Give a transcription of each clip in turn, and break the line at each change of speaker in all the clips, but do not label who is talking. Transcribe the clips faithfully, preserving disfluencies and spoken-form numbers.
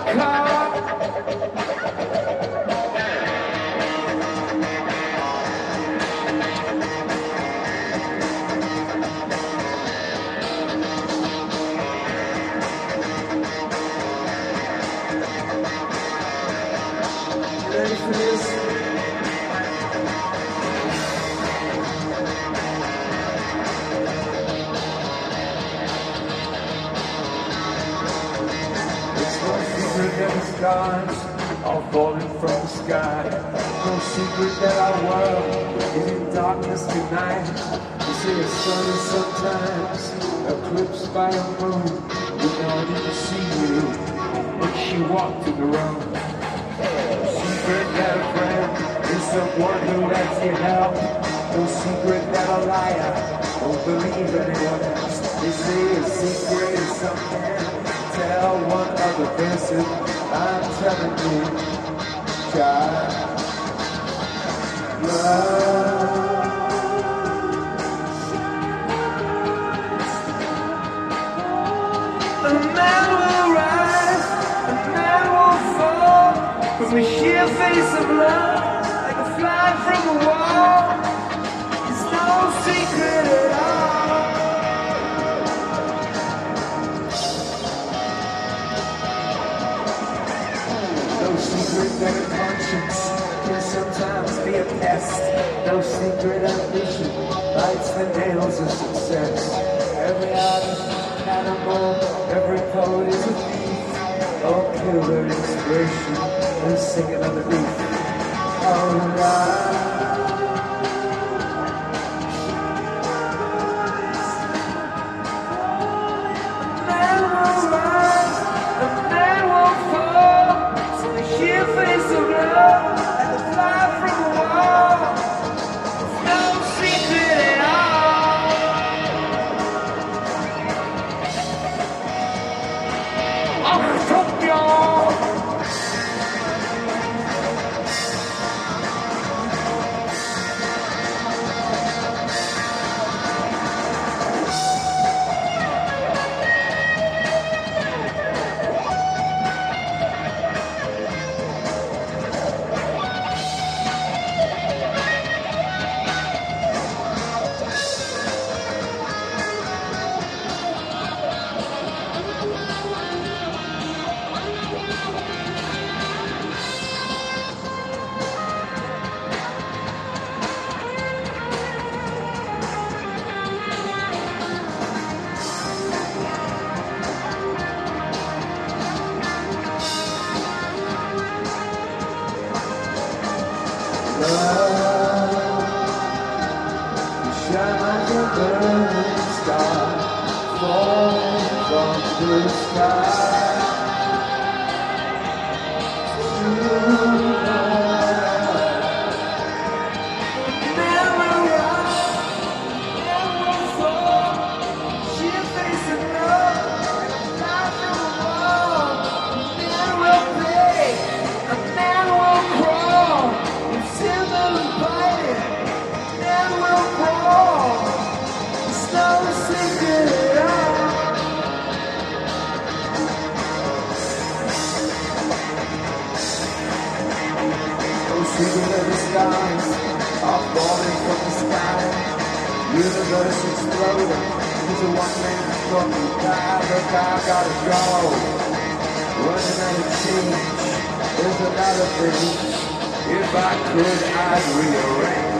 Stars all falling from the sky. No secret that our world is in darkness tonight. You see a sun is sometimes eclipsed by a moon. We don't even see you when she walked in the room. No secret that a friend is someone who lets you help. No secret that a liar won't believe anyone else. They say a secret is something. Tell one other person, I'm telling you, child. Love. A man will rise, a man will fall from the sheer face of love, like a fly from a wall. It's no secret at all. No secret that a conscience can sometimes be a pest. No secret ambition bites the nails of success. Every artist is a cannibal, every poet is a thief. Oh, kill their inspiration and sing it underneath. Oh, God. Face of love, like a fly from a wall. No secret at all. Oh, Tokyo. If I could, I'd rearrange.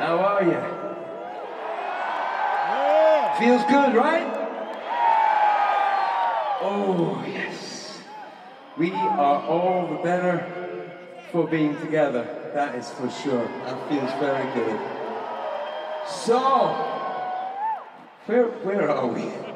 How are you? Yeah. Feels good, right? Oh, yes. We are all the better for being together. That is for sure. That feels very good. So, where, where are we?